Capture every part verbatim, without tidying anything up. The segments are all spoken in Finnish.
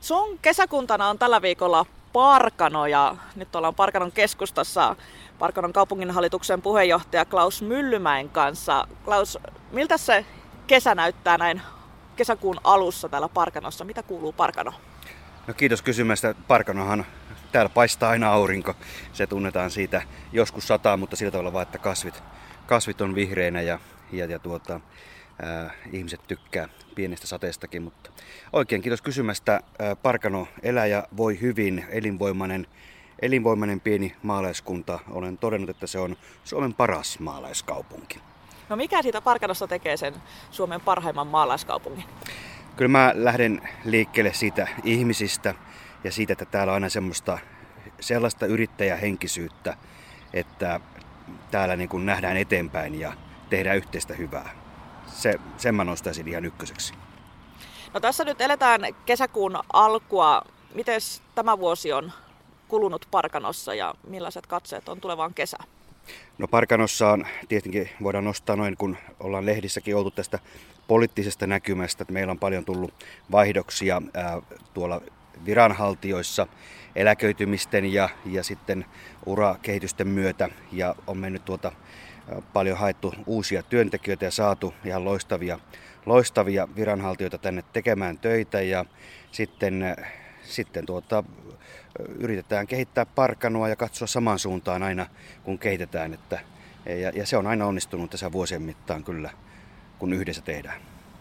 Sun kesäkuntana on tällä viikolla Parkano ja nyt ollaan Parkanon keskustassa Parkanon kaupunginhallituksen puheenjohtaja Klaus Myllymäen kanssa. Klaus, miltä se kesä näyttää näin kesäkuun alussa täällä Parkanossa? Mitä kuuluu Parkano? No kiitos kysymästä. Parkanohan täällä paistaa aina aurinko. Se tunnetaan siitä. Joskus sataa, mutta sillä tavalla vaan, että kasvit, kasvit on vihreinä ja, ja, ja tuota, ää, ihmiset tykkää pienestä sateestakin. Mutta oikein kiitos kysymästä. Ää, Parkano elää ja voi hyvin. Elinvoimainen, elinvoimainen pieni maalaiskunta. Olen todennut, että se on Suomen paras maalaiskaupunki. No mikä siitä Parkanosta tekee sen Suomen parhaimman maalaiskaupungin? Kyllä mä lähden liikkeelle siitä ihmisistä ja siitä, että täällä on aina semmoista, sellaista yrittäjähenkisyyttä, että täällä niin kuin nähdään eteenpäin ja tehdään yhteistä hyvää. Se, sen mä nostaisin ihan ykköseksi. No tässä nyt eletään kesäkuun alkua. Miten tämä vuosi on kulunut Parkanossa ja millaiset katseet on tulevaan kesään? No Parkanossa on, tietenkin voidaan nostaa noin, kun ollaan lehdissäkin oltu tästä poliittisesta näkymästä, että meillä on paljon tullut vaihdoksia ää, tuolla viranhaltijoissa eläköitymisten ja, ja sitten urakehitysten myötä ja on mennyt tuota ää, paljon haettu uusia työntekijöitä ja saatu ihan loistavia, loistavia viranhaltijoita tänne tekemään töitä ja sitten, sitten tuota, yritetään kehittää Parkanoa ja katsoa samaan suuntaan aina kun kehitetään että, ja, ja se on aina onnistunut tässä vuosien mittaan kyllä kun yhdessä tehdään.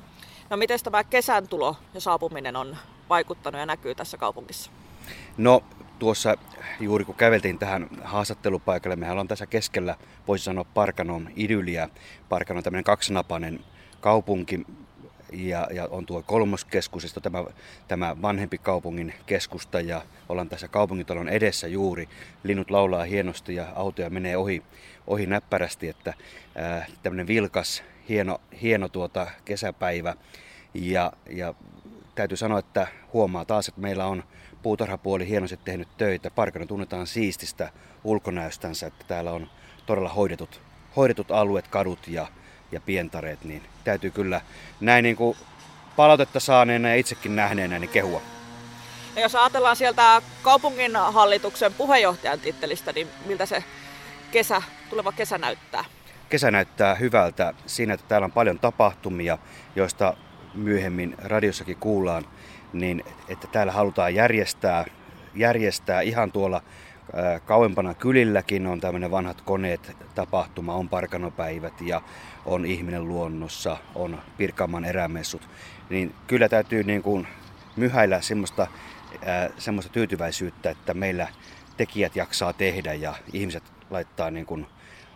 No miten tämä kesän tulo ja saapuminen on vaikuttanut ja näkyy tässä kaupungissa? No tuossa juuri kun käveltiin tähän haastattelupaikalle, mehän ollaan tässä keskellä, voisi sanoa Parkanon idylliä. Parkano on tämmöinen kaksinapainen kaupunki ja, ja on tuo kolmoskeskus, tämä, tämä vanhempi kaupungin keskusta ja ollaan tässä kaupungintalon edessä juuri. Linnut laulaa hienosti ja autoja menee ohi, ohi näppärästi, että ää, tämmöinen vilkas, hieno, hieno tuota kesäpäivä ja, ja täytyy sanoa, että huomaa taas, että meillä on puutarhapuoli hienosti tehnyt töitä. Parkano tunnetaan siististä ulkonäöstänsä, että täällä on todella hoidetut, hoidetut alueet, kadut ja, ja pientareet, niin täytyy kyllä näin niin kuin palautetta saaneena ja itsekin nähneenä niin kehua. Ja jos ajatellaan sieltä kaupunginhallituksen puheenjohtajan tittelistä, niin miltä se kesä, tuleva kesä näyttää? Kesä näyttää hyvältä siinä, että täällä on paljon tapahtumia, joista myöhemmin radiossakin kuullaan, niin että täällä halutaan järjestää, järjestää ihan tuolla ää, kauempana kylilläkin on tämmöinen vanhat koneet tapahtuma, on Parkanopäivät ja on Ihminen luonnossa, on Pirkanmaan erämessut. Niin kyllä täytyy niin kuin myhäillä semmoista, ää, semmoista tyytyväisyyttä, että meillä tekijät jaksaa tehdä ja ihmiset laittaa niin kuin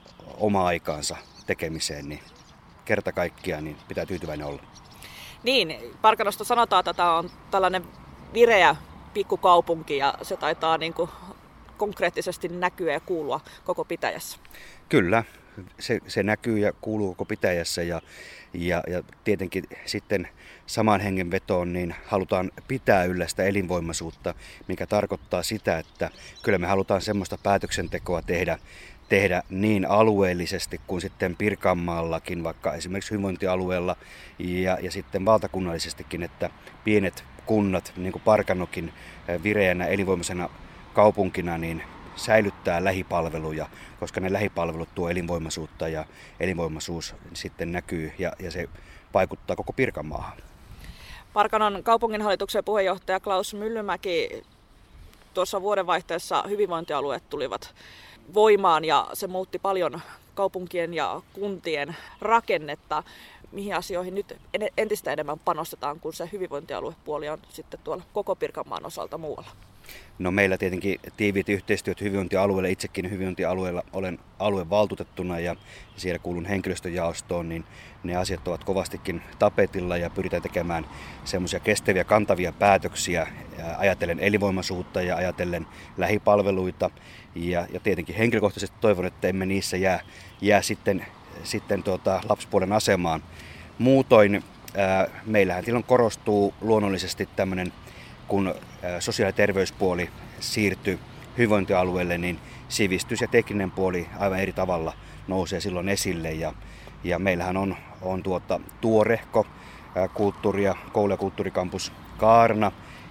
oma aikaansa tekemiseen, niin kerta kaikkiaan niin pitää tyytyväinen olla. Niin, Parkanosta sanotaan, että tämä on tällainen vireä pikkukaupunki ja se taitaa niin kuin konkreettisesti näkyä ja kuulua koko pitäjässä. Kyllä, se, se näkyy ja kuuluu koko pitäjässä ja, ja, ja tietenkin sitten samaan hengenvetoon niin halutaan pitää yllä sitä elinvoimaisuutta, mikä tarkoittaa sitä, että kyllä me halutaan semmoista päätöksentekoa tehdä, tehdä niin alueellisesti kuin sitten Pirkanmaallakin, vaikka esimerkiksi hyvinvointialueella ja, ja sitten valtakunnallisestikin, että pienet kunnat, niin kuin Parkanokin vireänä elinvoimaisena kaupunkina, niin säilyttää lähipalveluja, koska ne lähipalvelut tuo elinvoimaisuutta ja elinvoimaisuus sitten näkyy ja, ja se vaikuttaa koko Pirkanmaahan. Parkanon kaupunginhallituksen puheenjohtaja Klaus Myllymäki, tuossa vuodenvaihteessa hyvinvointialueet tulivat voimaan ja se muutti paljon kaupunkien ja kuntien rakennetta. Mihin asioihin nyt entistä enemmän panostetaan, kun se hyvinvointialuepuoli on sitten tuolla koko Pirkanmaan osalta muualla? No meillä tietenkin tiiviit yhteistyöt hyvinvointialueella. Itsekin hyvinvointialueella olen aluevaltuutettuna ja siellä kuulun henkilöstöjaostoon, niin ne asiat ovat kovastikin tapetilla ja pyritään tekemään semmoisia kestäviä, kantavia päätöksiä ajatellen elinvoimaisuutta ja ajatellen lähipalveluita. Ja, ja tietenkin henkilökohtaisesti toivon, että emme niissä jää, jää sitten, sitten tuota lapsipuolen asemaan. Muutoin ää, meillähän silloin korostuu luonnollisesti tämmöinen, kun sosiaali- ja terveyspuoli siirtyy hyvinvointialueelle, niin sivistys ja tekninen puoli aivan eri tavalla nousee silloin esille. Ja, ja meillähän on, on tuota, tuorehko kulttuuri- ja koulu- ja kulttuurikampus Kaarna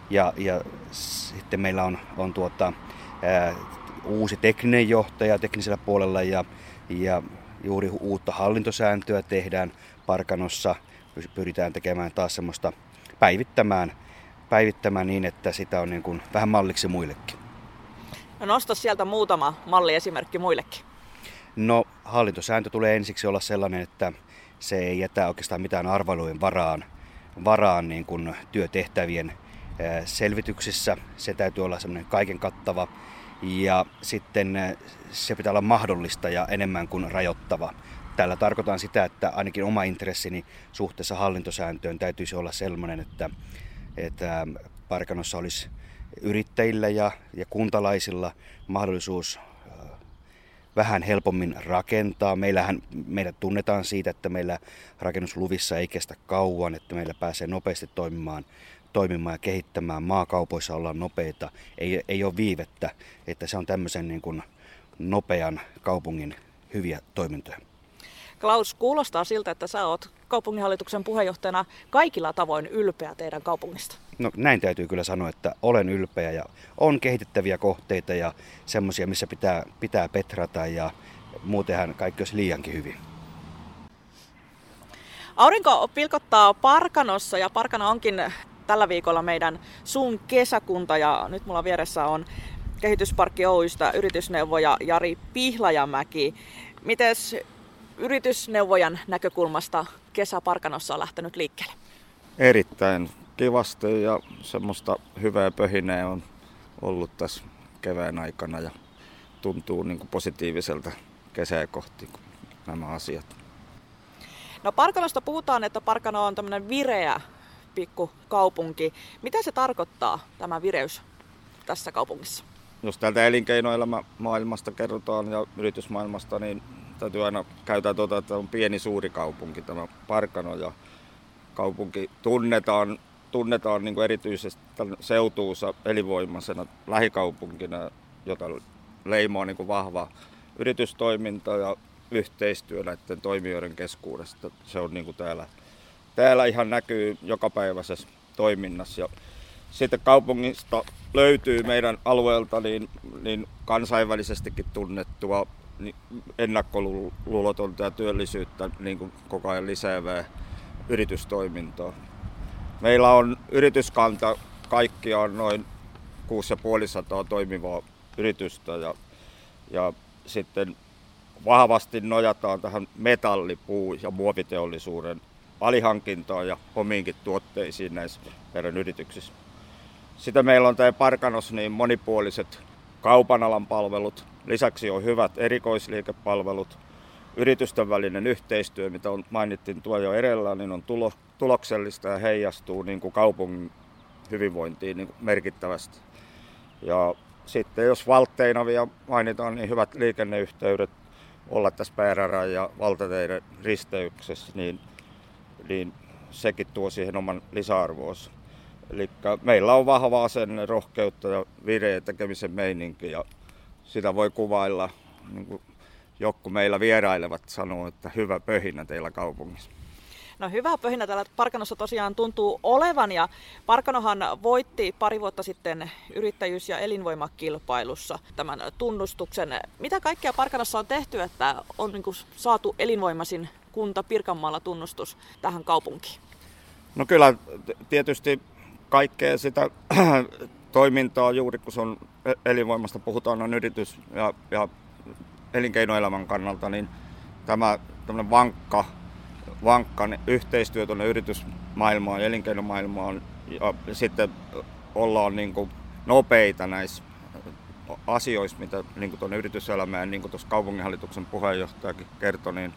Ja, ja sitten meillä on, on tuota, ää, uusi tekninen johtaja teknisellä puolella ja, ja juuri uutta hallintosääntöä tehdään Parkanossa. Pyritään tekemään taas semmoista päivittämään, päivittämään niin, että sitä on niin kuin vähän malliksi muillekin. No nosta sieltä muutama malliesimerkki muillekin. No hallintosääntö tulee ensiksi olla sellainen, että se ei jätä oikeastaan mitään arvailujen varaan, varaan niin kuin työtehtävien selvityksissä. Se täytyy olla semmoinen kaiken kattava ja sitten se pitää olla mahdollista ja enemmän kuin rajoittava. Tällä tarkoitan sitä, että ainakin oma intressini suhteessa hallintosääntöön täytyisi olla sellainen, että, että Parkanossa olisi yrittäjillä ja, ja kuntalaisilla mahdollisuus vähän helpommin rakentaa. Meillähän, meidät tunnetaan siitä, että meillä rakennusluvissa ei kestä kauan, että meillä pääsee nopeasti toimimaan, toimimaan ja kehittämään. Maakaupoissa ollaan nopeita, ei, ei ole viivettä, että se on tämmöisen niin kuin nopean kaupungin hyviä toimintoja. Klaus, kuulostaa siltä, että sä oot kaupunginhallituksen puheenjohtajana kaikilla tavoin ylpeä teidän kaupungista. No näin täytyy kyllä sanoa, että olen ylpeä ja on kehitettäviä kohteita ja semmoisia, missä pitää, pitää petrata ja muutenhan kaikki olisi liiankin hyvin. Aurinko pilkottaa Parkanossa ja Parkano onkin tällä viikolla meidän sun kesäkunta ja nyt mulla vieressä on Kehitysparkki Oy:stä yritysneuvoja Jari Pihlajamäki. Mites yritysneuvojan näkökulmasta kesä Parkanossa on lähtenyt liikkeelle? Erittäin kivasti ja semmoista hyvää pöhinää on ollut tässä kevään aikana ja tuntuu niin kuin positiiviselta kesää kohti nämä asiat. No Parkanosta puhutaan, että Parkano on tämmöinen vireä pikkukaupunki. Mitä se tarkoittaa, tämä vireys tässä kaupungissa? Jos täältä elinkeinoelämämaailmasta kerrotaan ja yritysmaailmasta, niin täytyy aina käyttää tuota, että on pieni suuri kaupunki tämä Parkano ja kaupunki tunnetaan, tunnetaan niin kuin erityisesti seutuunsa elinvoimaisena lähikaupunkina, jota leimaa niin kuin vahva yritystoiminta ja yhteistyö näiden toimijoiden keskuudesta. Se on niin kuin täällä, täällä ihan näkyy jokapäiväisessä toiminnassa. Ja sitten kaupungista löytyy meidän alueelta niin, niin kansainvälisestikin tunnettua niin ennakkoluulotonta ja työllisyyttä niin kuin koko ajan lisäävää yritystoimintaa. Meillä on yrityskanta kaikkiaan noin kuusisataaviisikymmentä toimivaa yritystä ja, ja sitten vahvasti nojataan tähän metalli-, puu- ja muoviteollisuuden alihankintaan ja omiinkin tuotteisiin näissä meidän yrityksissä. Sitten meillä on tämä Parkanossa niin monipuoliset kaupan alan palvelut, lisäksi on hyvät erikoisliikepalvelut, yritysten välinen yhteistyö, mitä on, mainittiin tuo jo edellä, niin on tulo, tuloksellista ja heijastuu niin kuin kaupungin hyvinvointiin niin kuin merkittävästi. Ja sitten jos valtteina vielä mainitaan, niin hyvät liikenneyhteydet olla tässä pääradan ja valtateiden risteyksessä, niin, niin sekin tuo siihen oman lisäarvoonsa. Eli meillä on vahva asenne, rohkeutta ja vireä tekemisen meininki ja sitä voi kuvailla, niin kuin joku meillä vierailevat sanoo, että hyvä pöhinä teillä kaupungissa. No hyvä pöhinä täällä Parkanossa tosiaan tuntuu olevan ja Parkanohan voitti pari vuotta sitten yrittäjyys- ja elinvoimakilpailussa tämän tunnustuksen. Mitä kaikkea Parkanossa on tehty, että on niin kuin saatu elinvoimaisin kunta Pirkanmaalla tunnustus tähän kaupunkiin? No kyllä tietysti kaikkea sitä toimintaa juuri kun se on elinvoimasta puhutaan on yritys- ja, ja elinkeinoelämän kannalta, niin tämä tämmöinen vankka vankka yhteistyö tuonne yritysmaailmaan ja elinkeinomaailmaan ja sitten ollaan niin kuin nopeita näissä asioissa, mitä niin kuin tuonne yrityselämään, niin kuin tuossa kaupunginhallituksen puheenjohtajakin kertoi, niin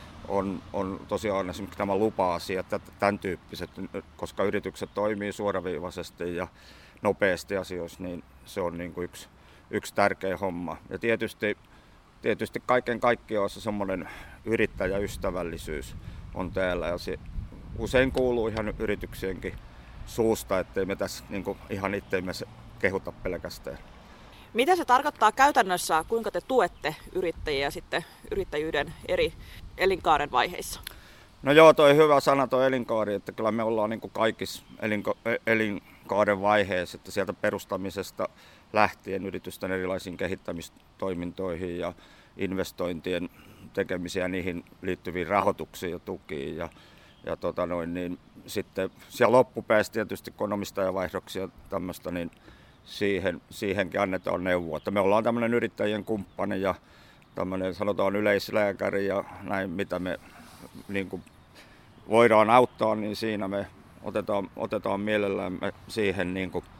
on, on tosiaan esimerkiksi tämä lupa-asia, tämän tyyppiset, koska yritykset toimii suoraviivaisesti ja nopeasti asioissa, niin se on niin kuin yksi, yksi tärkeä homma. Ja tietysti, tietysti kaiken kaikkiaan se semmoinen yrittäjäystävällisyys on täällä ja se usein kuuluu ihan yrityksienkin suusta, ettei me tässä niin kuin ihan itseemme kehuta pelkästään. Mitä se tarkoittaa käytännössä, kuinka te tuette yrittäjiä sitten yrittäjyyden eri elinkaaren vaiheissa? No joo, toi hyvä sana toi elinkaari, että kyllä me ollaan niin kuin kaikissa elinko- elinkaaren vaiheessa, että sieltä perustamisesta lähtien yritysten erilaisiin kehittämistoimintoihin ja investointien tekemisiä niihin liittyviin rahoituksiin ja tukiin. Ja, ja tota noin, niin sitten siellä loppupäässä tietysti, kun on omistajavaihdoksia tämmöistä, niin siihen, siihenkin annetaan neuvoa. Että me ollaan tämmöinen yrittäjien kumppani ja tämmöinen sanotaan yleislääkäri ja näin, mitä me niin kuin voidaan auttaa, niin siinä me otetaan, otetaan mielellämme siihen niin kuin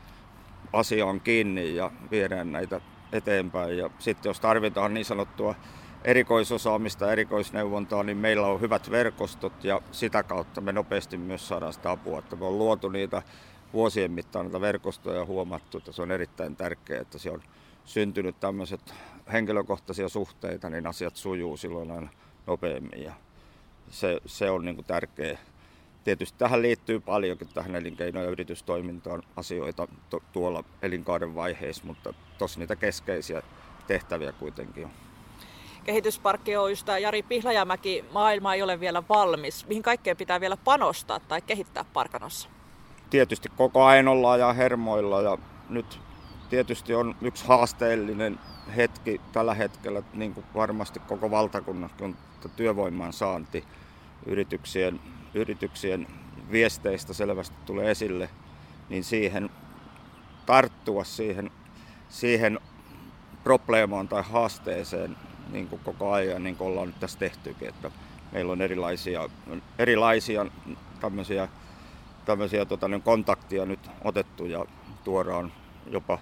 asiaan kiinni ja viedään näitä eteenpäin. Ja sitten jos tarvitaan niin sanottua erikoisosaamista, erikoisneuvontaa, niin meillä on hyvät verkostot ja sitä kautta me nopeasti myös saadaan sitä apua. Että me on luotu niitä vuosien mittaan näitä verkostoja ja huomattu, että se on erittäin tärkeää, että se on syntynyt tämmöiset henkilökohtaisia suhteita, niin asiat sujuu silloin aina nopeammin ja se, se on niin kuin tärkeä. Tietysti tähän liittyy paljonkin tähän elinkeino- ja yritystoimintaan asioita to, tuolla elinkaaren vaiheessa, mutta tossa niitä keskeisiä tehtäviä kuitenkin on. Kehitysparkki Oy:stä Jari Pihlajamäki, maailma ei ole vielä valmis. Mihin kaikkeen pitää vielä panostaa tai kehittää Parkanossa? Tietysti koko ajan ollaan ja hermoilla ja nyt tietysti on yksi haasteellinen hetki tällä hetkellä, niin kuin varmasti koko valtakunnassa on työvoiman saanti. Yrityksien, yrityksien viesteistä selvästi tulee esille, niin siihen tarttua siihen, siihen probleemaan tai haasteeseen niin kuin koko ajan, niin kuin ollaan nyt tässä tehtykin, että meillä on erilaisia, erilaisia tämmöisiä, tämmöisiä tota, niin kontaktia nyt otettu ja tuodaan jopa,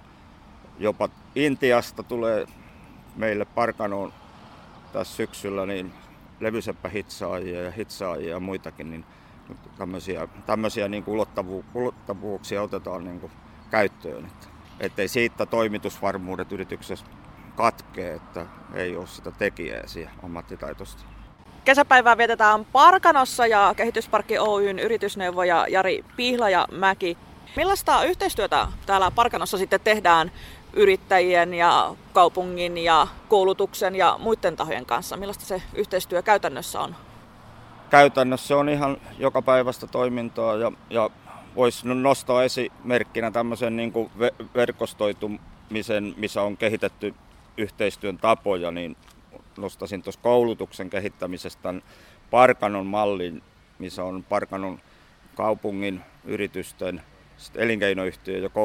jopa Intiasta tulee meille Parkanoon tässä syksyllä niin levyseppähitsaajia ja hitsaajia ja muitakin, niin tämmöisiä, tämmöisiä niin kuin ulottavu, ulottavuuksia otetaan niin kuin käyttöön, että, ettei siitä toimitusvarmuudet yrityksessä katkee, että ei ole sitä tekijää siihen ammattitaitoista. Kesäpäivää vietetään Parkanossa ja Kehitysparkki Oyn yritysneuvoja Jari Pihlajamäki. Millaista yhteistyötä täällä Parkanossa sitten tehdään yrittäjien ja kaupungin ja koulutuksen ja muiden tahojen kanssa? Millaista se yhteistyö käytännössä on? Käytännössä on ihan jokapäiväistä toimintaa ja, ja voisi nostaa esimerkkinä tämmöisen niin kuin verkostoitumisen, missä on kehitetty yhteistyön tapoja, niin nostaisin tuossa koulutuksen kehittämisestä Parkanon mallin, missä on Parkanon kaupungin, yritysten, elinkeinoyhtiöiden ja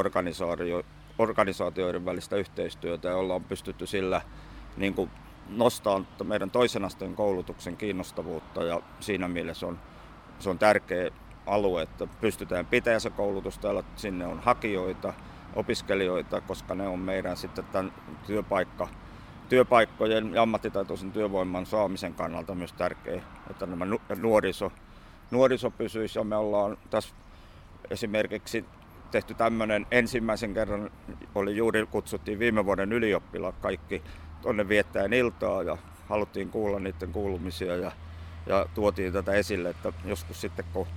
koulutusorganisaatioiden välistä yhteistyötä ja ollaan pystytty sillä niin kuin nostamaan meidän toisen asteen koulutuksen kiinnostavuutta ja siinä mielessä on, se on tärkeä alue, että pystytään pitämään se koulutus täällä, sinne on hakijoita, opiskelijoita, koska ne on meidän sitten tämän työpaikka, työpaikkojen ja ammattitaitoisen työvoiman saamisen kannalta myös tärkeää, että nämä nuoriso, nuoriso pysyisi ja me ollaan tässä esimerkiksi tehty tämmöinen ensimmäisen kerran, oli juuri kutsuttiin viime vuoden ylioppilaat kaikki tuonne viettäen iltaa ja haluttiin kuulla niiden kuulumisia ja, ja tuotiin tätä esille, että joskus sitten kun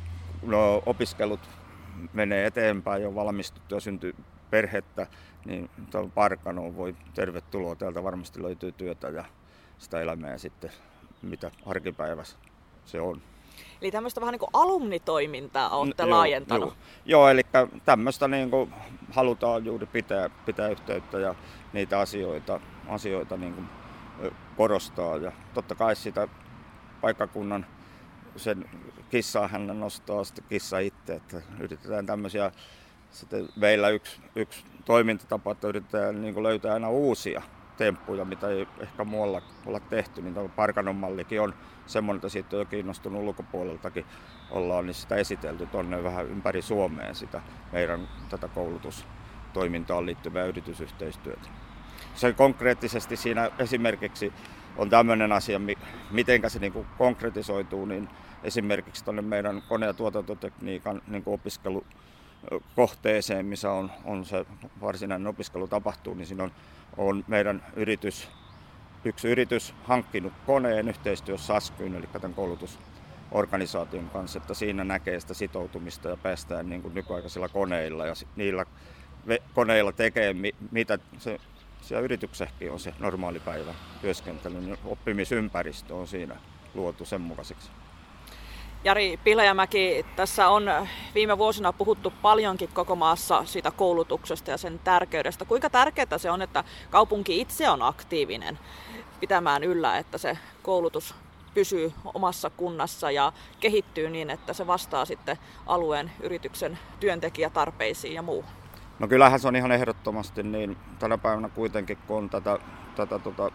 no, opiskelut menee eteenpäin ja on valmistuttu ja syntyy perhettä, niin Parkanoon voi tervetuloa. Täältä varmasti löytyy työtä ja sitä elämää sitten, mitä arkipäivässä se on. Eli tämmöistä vähän niin kuin alumnitoimintaa olette no, laajentanut. Joo, joo, eli tämmöistä niin kuin halutaan juuri pitää, pitää yhteyttä ja niitä asioita, asioita niin kuin korostaa. Ja totta kai sitä paikkakunnan sen kissaa hän nostaa sitten kissa itse, että yritetään tämmöisiä, sitten meillä yksi, yksi toimintatapa, että yritetään niin kuin löytää aina uusia temppuja, mitä ei ehkä muualla olla tehty, niin tämä Parkanon mallikin on semmoinen, että siitä on jo kiinnostunut ulkopuoleltakin ollaan, niin sitä esitelty tuonne vähän ympäri Suomea sitä meidän tätä koulutustoimintaan liittyvää yritysyhteistyötä. Se konkreettisesti siinä esimerkiksi on tämmöinen asia, miten se niin kuin konkretisoituu, niin esimerkiksi tuonne meidän kone- ja tuotantotekniikan niin kuin opiskelukohteeseen, missä on, on se varsinainen opiskelu tapahtuu, niin siinä on, on meidän yritys, yksi yritys hankkinut koneen yhteistyössä Askyyn, eli tämän koulutusorganisaation kanssa, että siinä näkee sitä sitoutumista ja päästään niin kuin nykyaikaisilla koneilla ja niillä koneilla tekee, mitä se siellä yrityksessäkin on se normaali päivä työskentely, niin oppimisympäristö on siinä luotu sen mukaiseksi. Jari Pihlajamäki, tässä on viime vuosina puhuttu paljonkin koko maassa siitä koulutuksesta ja sen tärkeydestä. Kuinka tärkeää se on, että kaupunki itse on aktiivinen pitämään yllä, että se koulutus pysyy omassa kunnassa ja kehittyy niin, että se vastaa sitten alueen yrityksen työntekijätarpeisiin ja muuhun? No kyllähän se on ihan ehdottomasti niin. Tänä päivänä kuitenkin, kun on tätä, tätä tota,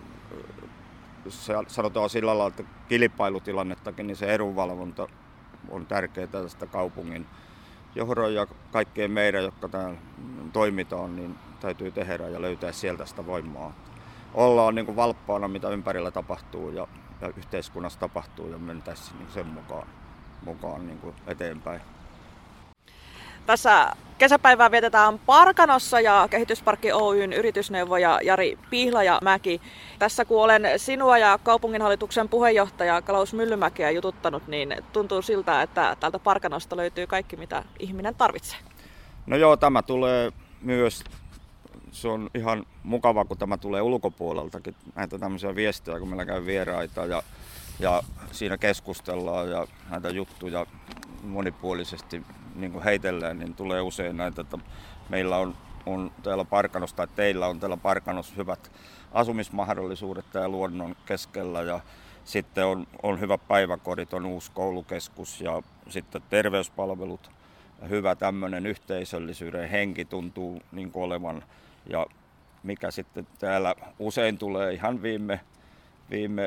sanotaan sillä lailla, että kilpailutilannettakin, niin se edunvalvonta on tärkeää tästä kaupungin johdon ja kaikkien meidän, jotka täällä toimitaan, niin täytyy tehdä ja löytää sieltä sitä voimaa. Ollaan niin kuin valppaana, mitä ympärillä tapahtuu ja, ja yhteiskunnassa tapahtuu ja mentäisiin niin sen mukaan, mukaan niin kuin eteenpäin. Tässä kesäpäivää vietetään Parkanossa ja Kehitysparkki Oyn yritysneuvoja Jari Pihlajamäki. Tässä kun olen sinua ja kaupunginhallituksen puheenjohtaja Klaus Myllymäkeä jututtanut, niin tuntuu siltä, että täältä Parkanosta löytyy kaikki, mitä ihminen tarvitsee. No joo, tämä tulee myös, se on ihan mukava, kun tämä tulee ulkopuoleltakin. Näitä tämmöisiä viestejä, kun meillä käy vieraita ja, ja siinä keskustellaan ja näitä juttuja monipuolisesti niin kuin heitellään, niin tulee usein näitä, että meillä on, on täällä Parkanossa tai teillä on täällä Parkanossa hyvät asumismahdollisuudet täällä luonnon keskellä ja sitten on, on hyvät päiväkodit, on uusi koulukeskus ja sitten terveyspalvelut ja hyvä tämmöinen yhteisöllisyyden henki tuntuu niin kuin olevan ja mikä sitten täällä usein tulee ihan viime, viime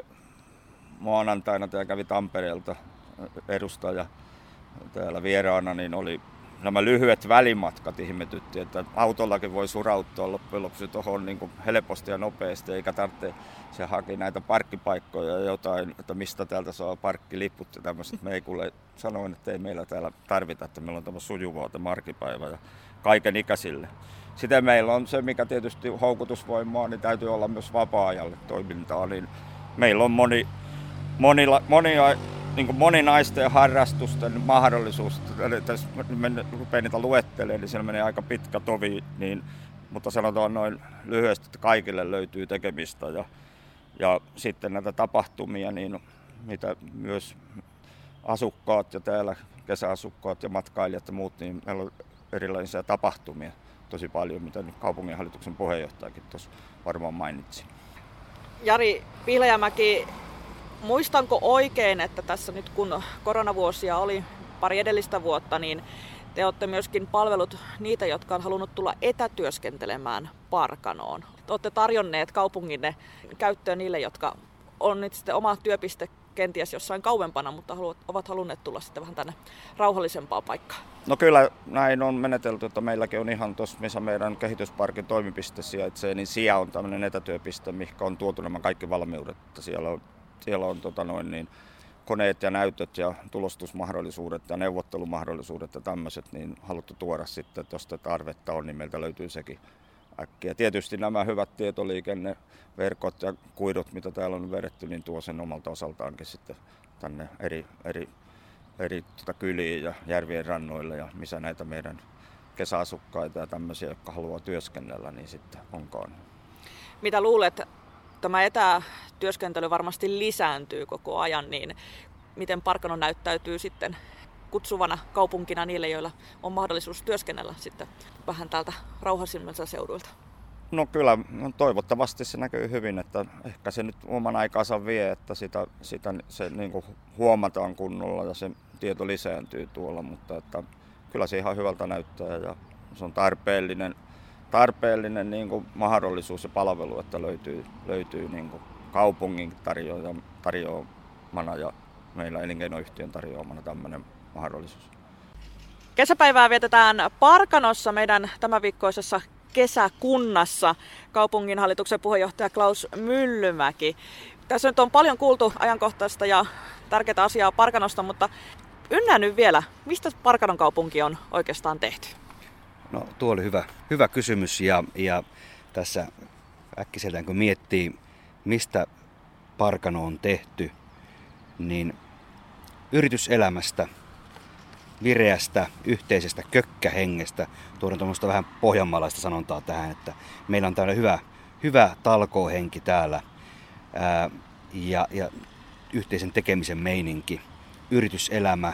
maanantaina täällä kävi Tampereelta edustaja täällä vieraana, niin oli nämä lyhyet välimatkat ihmetytti, että autollakin voi surauttua loppujen lopuksi tuohon niin kuin helposti ja nopeasti, eikä tarvitse, se haki näitä parkkipaikkoja ja jotain, että mistä täältä saa parkkiliput ja tämmöiset. Me ei kuule sanoin, että ei meillä täällä tarvita, että meillä on tämä sujuvaa tämä arkipäivä ja kaiken ikäisille. Sitten meillä on se, mikä tietysti houkutusvoimaa, niin täytyy olla myös vapaa-ajalle toimintaa, niin meillä on moni, monilla, monia niin kuin moninaisten harrastusten mahdollisuus, jos rupeaa niitä luettelemaan, niin siellä menee aika pitkä tovi, niin, mutta sanotaan noin lyhyesti, että kaikille löytyy tekemistä ja, ja sitten näitä tapahtumia, niin mitä myös asukkaat ja täällä kesäasukkaat ja matkailijat ja muut, niin meillä on erilaisia tapahtumia tosi paljon, mitä nyt kaupunginhallituksen puheenjohtajakin tuossa varmaan mainitsi. Jari Pihlajamäki, muistanko oikein, että tässä nyt kun koronavuosia oli pari edellistä vuotta, niin te olette myöskin palvellut niitä, jotka on halunnut tulla etätyöskentelemään Parkanoon. Te olette tarjonneet kaupunginne käyttöön niille, jotka on nyt sitten oma työpiste kenties jossain kauempana, mutta haluat, ovat halunneet tulla sitten vähän tänne rauhallisempaan paikkaan. No kyllä näin on menetelty, että meilläkin on ihan tuossa, missä meidän kehitysparkin toimipiste sijaitsee, niin siellä on tämmöinen etätyöpiste, mihin on tuotu nämä kaikki valmiudet. Siellä on Siellä on tota noin, niin, koneet ja näytöt ja tulostusmahdollisuudet ja neuvottelumahdollisuudet ja tämmöiset niin haluttu tuoda sitten, että jos tarvetta on, niin meiltä löytyy sekin äkkiä. Tietysti nämä hyvät tietoliikenneverkot ja kuidut, mitä täällä on vedetty, niin tuo sen omalta osaltaankin sitten tänne eri, eri, eri tota kyliin ja järvien rannoille ja missä näitä meidän kesäasukkaita ja tämmöisiä, jotka haluaa työskennellä, niin sitten onkaan. Mitä luulet? Tämä etätyöskentely varmasti lisääntyy koko ajan, niin miten Parkano näyttäytyy sitten kutsuvana kaupunkina niille, joilla on mahdollisuus työskennellä sitten vähän täältä rauhaisimmalta seudulta? No kyllä, no toivottavasti se näkyy hyvin, että ehkä se nyt oman aikansa vie, että sitä, sitä se niin kuin huomataan kunnolla ja se tieto lisääntyy tuolla, mutta että kyllä se ihan hyvältä näyttää ja se on tarpeellinen. tarpeellinen niin kuin mahdollisuus ja palvelu, että löytyy, löytyy niin kuin kaupungin tarjoa, tarjoamana ja meillä elinkeinoyhtiön tarjoamana tämmöinen mahdollisuus. Kesäpäivää vietetään Parkanossa meidän tämänviikkoisessa kesäkunnassa. Kaupunginhallituksen puheenjohtaja Klaus Myllymäki. Tässä nyt on paljon kuultu ajankohtaista ja tärkeää asiaa Parkanosta, mutta ynnää nyt vielä, mistä Parkanon kaupunki on oikeastaan tehty? No tuo oli hyvä, hyvä kysymys ja, ja tässä äkkiseltään kun miettii, mistä Parkano on tehty, niin yrityselämästä, vireästä, yhteisestä kökkähengestä, tuodaan tuommoista vähän pohjanmaalaista sanontaa tähän, että meillä on täällä hyvä, hyvä talkoohenki täällä ää, ja, ja yhteisen tekemisen meininki. yrityselämä,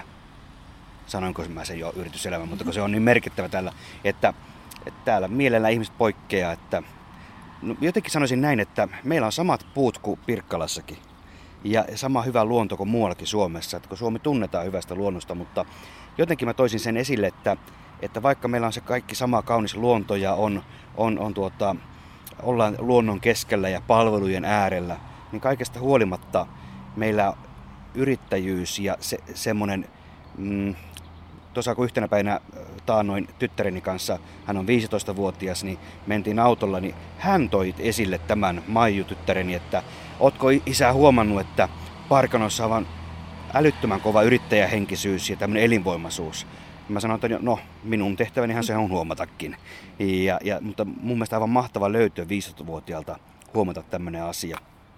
sanoinko mä sen jo yrityselämä, mutta kun se on niin merkittävä täällä, että, että täällä mielellään ihmiset poikkeaa, että no, jotenkin sanoisin näin, että meillä on samat puut kuin Pirkkalassakin ja sama hyvä luonto kuin muuallakin Suomessa, että kun Suomi tunnetaan hyvästä luonnosta, mutta jotenkin mä toisin sen esille, että, että vaikka meillä on se kaikki sama kaunis luonto ja on, on, on tuota, ollaan luonnon keskellä ja palvelujen äärellä, niin kaikesta huolimatta meillä yrittäjyys ja se, semmoinen, mm, tuossa kun yhtenä päivänä taannoin tyttäreni kanssa, hän on viisitoistavuotias, niin mentiin autolla, niin hän toi esille tämän Maiju tyttäreni, että ootko isä huomannut, että Parkanossa on älyttömän kova yrittäjähenkisyys ja tämmöinen elinvoimaisuus. Mä sanoin, että no minun tehtävänihan se on huomatakin. Ja, ja, mutta mun mielestä aivan mahtava löytö viisitoistavuotiaalta huomata tämmöinen asia,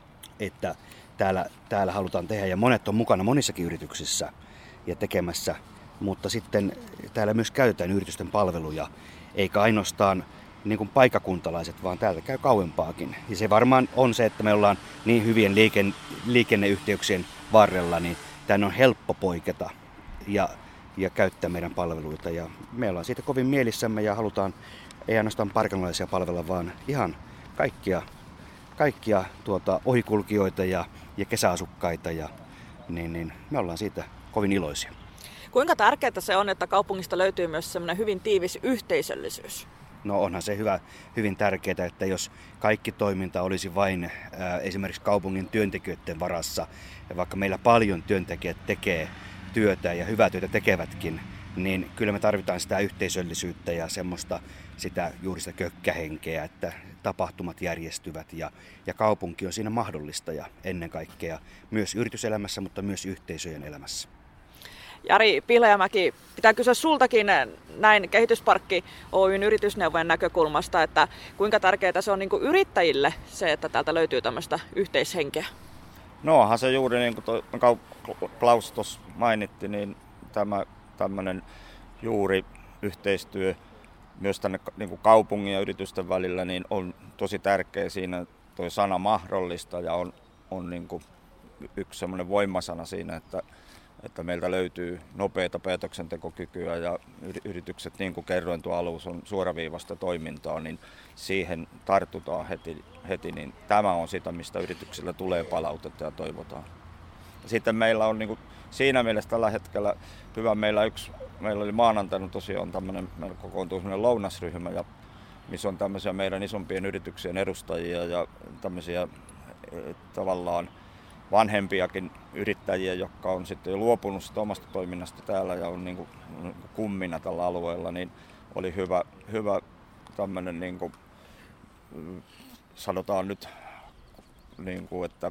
että täällä, täällä halutaan tehdä ja monet on mukana monissakin yrityksissä ja tekemässä, mutta sitten täällä myös käytetään yritysten palveluja, eikä ainoastaan niin kuin paikakuntalaiset, vaan täältä käy kauempaakin. Ja se varmaan on se, että me ollaan niin hyvien liiken, liikenneyhteyksien varrella, niin tänne on helppo poiketa ja, ja käyttää meidän palveluita. Ja me ollaan siitä kovin mielissämme ja halutaan ei ainoastaan parkanolaisia palvella, vaan ihan kaikkia, kaikkia tuota, ohikulkijoita ja, ja kesäasukkaita. Ja, niin, niin me ollaan siitä kovin iloisia. Kuinka tärkeää se on, että kaupungista löytyy myös semmoinen hyvin tiivis yhteisöllisyys? No onhan se hyvä, hyvin tärkeää, että jos kaikki toiminta olisi vain ää, esimerkiksi kaupungin työntekijöiden varassa, ja vaikka meillä paljon työntekijät tekee työtä ja hyvää työtä tekevätkin, niin kyllä me tarvitaan sitä yhteisöllisyyttä ja semmoista sitä, juuri sitä kökkähenkeä, että tapahtumat järjestyvät ja, ja kaupunki on siinä mahdollistaja ennen kaikkea myös yrityselämässä, mutta myös yhteisöjen elämässä. Jari Pihlajamäki, pitää kysyä sultakin näin Kehitysparkki Oyn yritysneuvojen näkökulmasta, että kuinka tärkeää se on niin kuin yrittäjille se, että täältä löytyy tämmöistä yhteishenkeä? No onhan se juuri niin kuin toi Klaus tuossa mainitti, niin tämä tämmöinen juuri yhteistyö myös tänne niin kuin kaupungin ja yritysten välillä niin on tosi tärkeä siinä toi sana mahdollista ja on, on niin kuin yksi semmoinen voimasana siinä, että että meiltä löytyy nopeata päätöksentekokykyä ja yritykset, niin kuin kerroin tuo alussa, on suoraviivasta toimintaa, niin siihen tartutaan heti, heti niin tämä on sitä, mistä yrityksillä tulee palautetta ja toivotaan. Sitten meillä on niin kuin, siinä mielessä tällä hetkellä hyvä, meillä yksi, meillä oli maanantaina tosiaan tämmöinen, meillä kokoontuu semmoinen lounasryhmä, ja, missä on tämmöisiä meidän isompien yrityksien edustajia ja tämmöisiä tavallaan vanhempiakin yrittäjiä, jotka on sitten jo luopunut sitä omasta toiminnasta täällä ja on niin kuin kummina tällä alueella, niin oli hyvä, hyvä tämmöinen, niin kuin, sanotaan nyt, niin kuin, että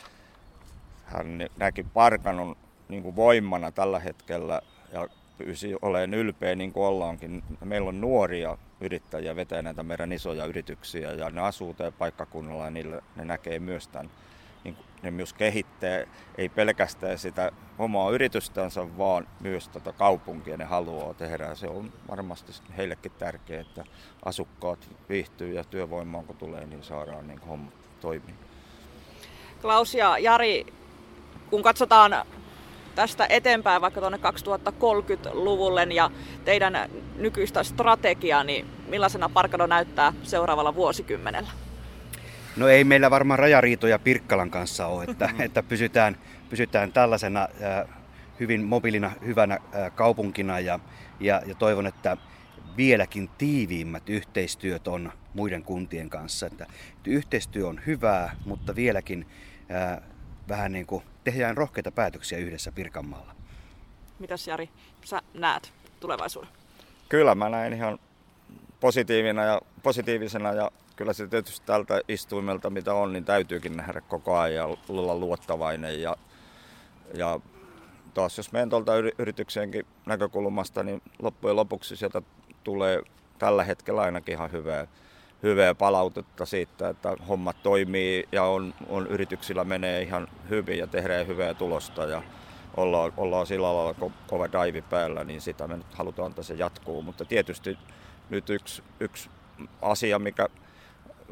hän näki Parkanon niin kuin voimana tällä hetkellä ja pyysi olen ylpeä niin kuin ollaankin. Meillä on nuoria yrittäjiä vetää näitä meidän isoja yrityksiä ja ne asuu täällä paikkakunnalla ja niille, ne näkee myös tämän. Niin ne myös kehittää, ei pelkästään sitä omaa yritystänsä, vaan myös tätä kaupunkia ne haluaa tehdä. Se on varmasti heillekin tärkeää, että asukkaat viihtyy ja työvoimaa kun tulee, niin saadaan niin homma toimia. Klaus ja Jari, kun katsotaan tästä eteenpäin vaikka tuonne kaksituhattakolmekymmentäluvulle ja teidän nykyistä strategiaa, niin millaisena Parkano näyttää seuraavalla vuosikymmenellä? No ei meillä varmaan rajariitoja Pirkkalan kanssa ole, että, että pysytään, pysytään tällaisena äh, hyvin mobiilina, hyvänä äh, kaupunkina ja, ja, ja toivon, että vieläkin tiiviimmät yhteistyöt on muiden kuntien kanssa. Että, että yhteistyö on hyvää, mutta vieläkin äh, vähän niin kuin tehdään rohkeita päätöksiä yhdessä Pirkanmaalla. Mitäs Jari, sä näet tulevaisuuden? Kyllä mä näin ihan positiivina ja, positiivisena ja kyllä se tietysti tältä istuimelta mitä on, niin täytyykin nähdä koko ajan ja olla luottavainen. Ja, ja taas jos menen tuolta yrityksenkin näkökulmasta, niin loppujen lopuksi sieltä tulee tällä hetkellä ainakin ihan hyvää, hyvää palautetta siitä, että hommat toimii ja on, on yrityksillä menee ihan hyvin ja tehdään hyvää tulosta ja ollaan, ollaan sillä lailla ko, kova daivi päällä, niin sitä me nyt halutaan, että se jatkuu. Mutta tietysti nyt yksi, yksi asia, mikä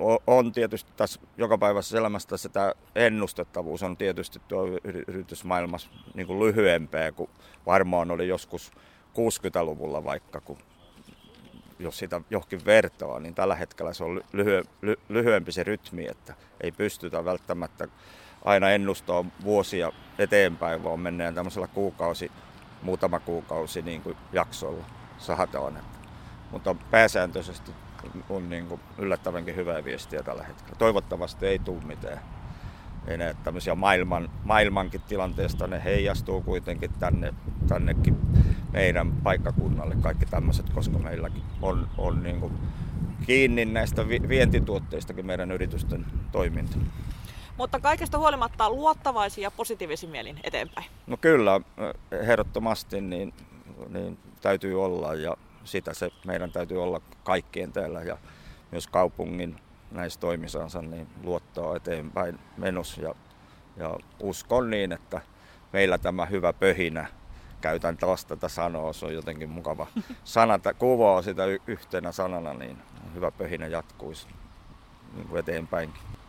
on tietysti tässä jokapäiväisessä elämässä sitä ennustettavuus on tietysti tuo yritysmaailmassa niin kuin lyhyempää kuin varmaan oli joskus kuusikymmentäluvulla vaikka, kun jos sitä johonkin vertaa, niin tällä hetkellä se on lyhy, ly, lyhyempi se rytmi, että ei pystytä välttämättä aina ennustamaan vuosia eteenpäin, vaan mennään tämmöisellä kuukausi, muutama kuukausi niin kuin jaksolla sahataan. Että. Mutta pääsääntöisesti on niin kuin yllättävänkin hyvää viestiä tällä hetkellä. Toivottavasti ei tule mitään enää tämmöisiä maailman, maailmankin tilanteesta, ne heijastuu kuitenkin tänne, tännekin meidän paikkakunnalle, kaikki tämmöiset, koska meilläkin on, on niin kuin kiinni näistä vientituotteistakin meidän yritysten toiminta. Mutta kaikesta huolimatta luottavaisin ja positiivisin mielin eteenpäin. No kyllä, ehdottomasti niin, niin täytyy olla ja sitä se meidän täytyy olla kaikkien täällä ja myös kaupungin näissä toimisansa niin luottaa eteenpäin menossa ja, ja uskon niin, että meillä tämä hyvä pöhinä, käytän taas tätä sanoa, se on jotenkin mukava sana, kuvaa sitä yhtenä sanana, niin hyvä pöhinä jatkuisi niin kuin eteenpäinkin.